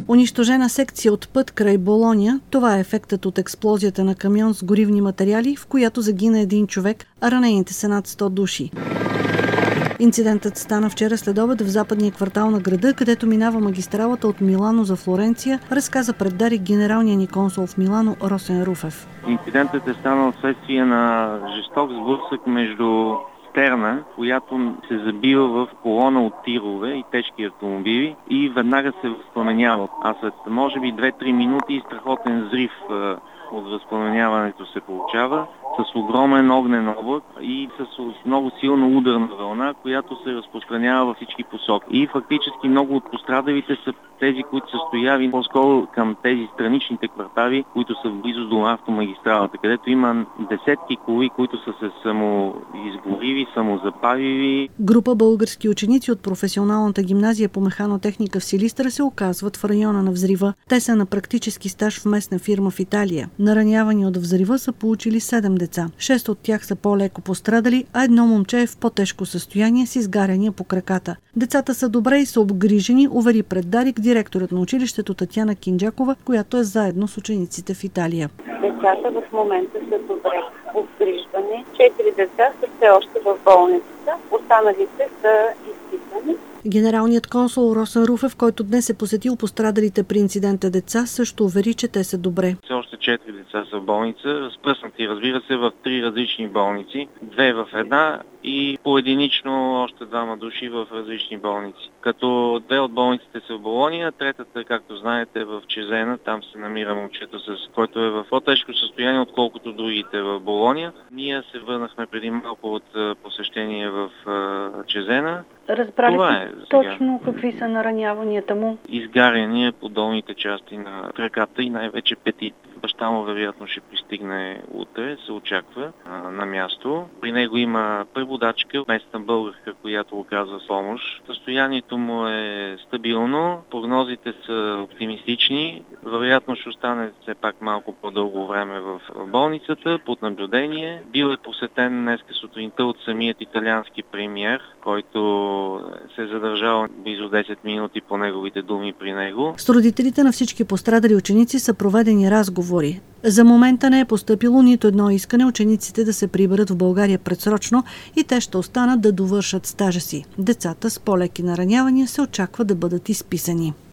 Унищожена секция от път край Болоня. Това е ефектът от експлозията на камион с горивни материали, в която загина един човек, а ранените са над 100 души. Инцидентът стана вчера следобед в западния квартал на града, където минава магистралата от Милано за Флоренция, разказа пред Дарик генералния ни консул в Милано Росен Руфев. Инцидентът е станал вследствие на жесток сблъсък между Стерна, която се забива в колона от тирове и тежки автомобили и веднага се възпламенява. А след може би 2-3 минути страхотен взрив от възпламеняването се получава с огромен огнен облак и с много силна ударна вълна, която се разпространява във всички посоки. И фактически много от пострадалите са тези, които са стояли по-скоро към тези страничните квартали, които са близо до автомагистралата, където има десетки коли, които са се самоизгорили, самозапалили. Група български ученици от професионалната гимназия по механотехника в Силистра се оказват в района на взрива. Те са на практически стаж в местна фирма в Италия. Наранявани от взрива са получили 7 деца. 6 от тях са по-леко пострадали, а едно момче е в по-тежко състояние с изгаряния по краката. Децата са добре и са обгрижени, увери пред Дарик директорът на училището Татяна Кинджакова, която е заедно с учениците в Италия. Децата в момента са добре обгрижвани. 4 деца са все още в болницата, останалите са изписани. Генералният консул Росен Руфев, който днес е посетил пострадалите при инцидента деца, също увери, че те са добре. Все още 4 деца са в болница, разпръснати, разбира се, в 3 различни болници, 2 в една и поединично още 2 души в различни болници. Като 2 от болниците са в Болония, третата, както знаете, в Чезена, там се намира момчето, който е в по-тежко състояние, отколкото другите в Болония. Ние се върнахме преди малко от посещение в Чезена. Разбрали точно какви са нараняванията му? Изгаряния по долните части на краката и най-вече петите. Баща му вероятно ще пристигне утре, се очаква на място. При него има преводачка, местна българка, която оказва помощ. Състоянието му е стабилно, прогнозите са оптимистични. Вероятно ще остане все пак малко по-дълго време в болницата под наблюдение. Бил е посетен днес сутринта от самият италиански премиер, който се е задържал близо 10 минути по неговите думи при него. С родителите на всички пострадали ученици са проведени разговори. За момента не е постъпило нито едно искане учениците да се приберат в България предсрочно и те ще останат да довършат стажа си. Децата с по-леки наранявания се очаква да бъдат изписани.